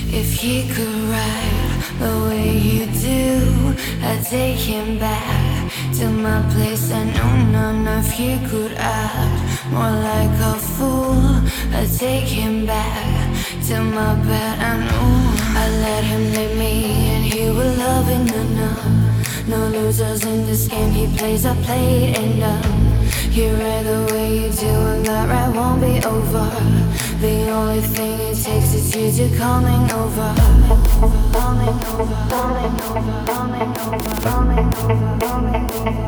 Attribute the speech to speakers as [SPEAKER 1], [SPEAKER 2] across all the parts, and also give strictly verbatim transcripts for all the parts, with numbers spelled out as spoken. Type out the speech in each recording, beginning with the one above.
[SPEAKER 1] If he could ride the way you do, I'd take him back to my place. I know none of you could act more like a fool. I'd take him back to my bed. I know I let him lead me and he will love it. No, no, no losers in this game. He plays, I play, and um, you ride the way you do, and that ride won't be over. The only thing it takes is you to coming over. Coming over, coming over, coming over, coming over, coming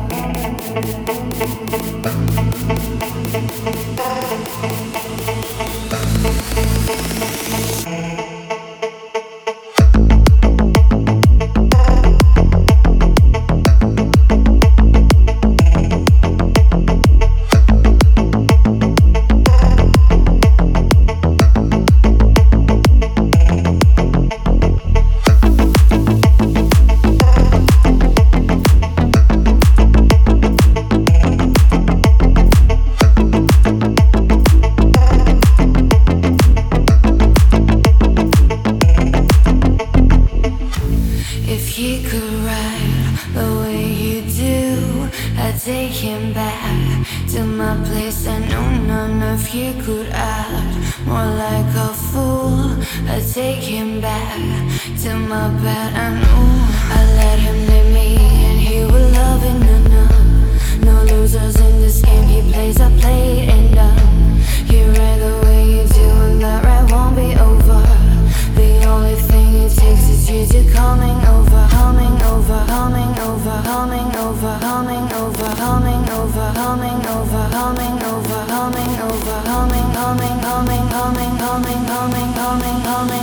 [SPEAKER 1] If he could ride the way you do, I'd take him back to my place. I know none of you could act more like a fool. I'd take him back to my bed. I know I let him lead me and he will love it. No, no, no losers in this game. He plays, I play, and um, you ride the way you do, and that ride won't be over. The only thing it takes is you to coming over, coming over, coming over, coming over, coming over, coming over, coming over, coming over, coming over, coming, coming, coming, coming, coming, coming, coming, coming.